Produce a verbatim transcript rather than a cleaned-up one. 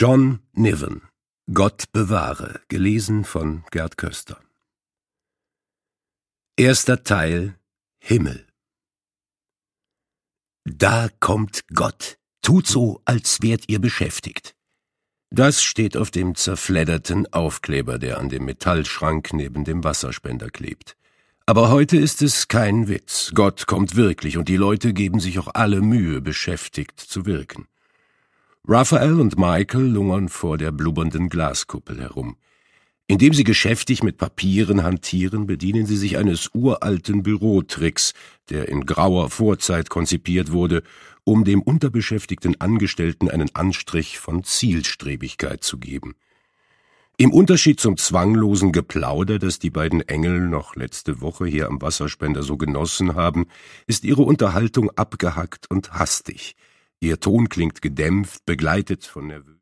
John Niven. Gott bewahre, gelesen von Gerd Köster. Erster Teil. Himmel. Da kommt Gott. Tut so, als wärt ihr beschäftigt. Das steht auf dem zerfledderten Aufkleber, der an dem Metallschrank neben dem Wasserspender klebt. Aber heute ist es kein Witz. Gott kommt wirklich, und die Leute geben sich auch alle Mühe, beschäftigt zu wirken. Raphael und Michael lungern vor der blubbernden Glaskuppel herum. Indem sie geschäftig mit Papieren hantieren, bedienen sie sich eines uralten Bürotricks, der in grauer Vorzeit konzipiert wurde, um dem unterbeschäftigten Angestellten einen Anstrich von Zielstrebigkeit zu geben. Im Unterschied zum zwanglosen Geplauder, das die beiden Engel noch letzte Woche hier am Wasserspender so genossen haben, ist ihre Unterhaltung abgehackt und hastig. Ihr Ton klingt gedämpft, begleitet von nervösen